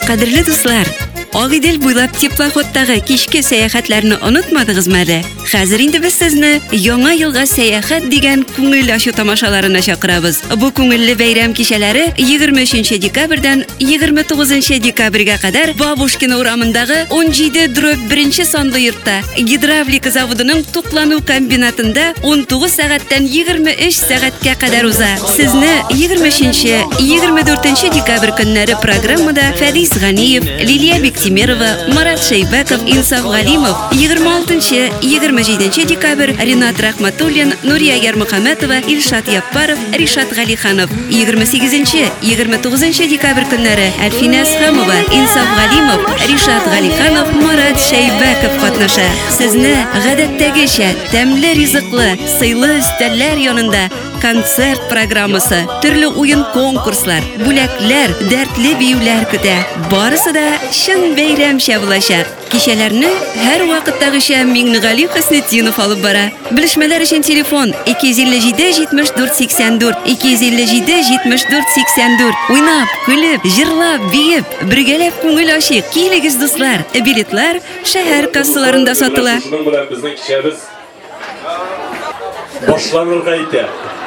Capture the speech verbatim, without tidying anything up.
Кадерле дуслар, Агыйдел буйлап теплоходтагы кичке сәяхәтләрне онытмадыгызмы әле? Хәзер инде без сезне яңа елга сәяхәт дигән күңел ачу тамашаларына чакырабыз. Бу күңелле бәйрәм кичәләре егерме өченче декабрьдән егерме тугызынчы декабрьгә кадәр Бабушкина урамындагы он җиде бер санлы йортта гидравлика заводының туклану комбинатында он тугыз сәгатьтән егерме өч сәгатькә кадәр уза. Сезне егерме өченче егерме дүртенче декабрь көннәре программада Фәдис Ганиев, Лилия Бектимерова, Марат Шәйбәков, Инсаф Галимов, егерме алтынчы егерме җиденче декабрь Ринат Рахматуллин, Нурия Ярмөхәмәтова, Илшат Яппаров, Ришат Галиханов, егерме сигезенче егерме тугызынчы декабрь көннәре Әлфинә Әсхәмова, Инсаф Галимов, Ришат Галиханов, Марат Шәйбәков катнаша. Сезне гадәттәгечә тәмле ризыклы, сыйлы өстәлләр янында концерт программасы, төрле уен конкурслар, бүләкләр, дәртле биюләр көтә. Барысы да чын бәйрәмчә булачак. Кичәләрне һәр вакыттагыча Миңнегали Хөснетдинов алып бара. Белешмәләр өчен телефон ике йөз илле җиде җитмеш дүрт сиксән дүрт, ике йөз илле җиде җитмеш дүрт сиксән дүрт. Уйнап, көлеп, җырлап, биеп, бергәләп күңел ачык. Килегез дуслар. Билетлар шәһәр кассаларында сатыла. Шуның белән безнең кичәбез башланырга итә.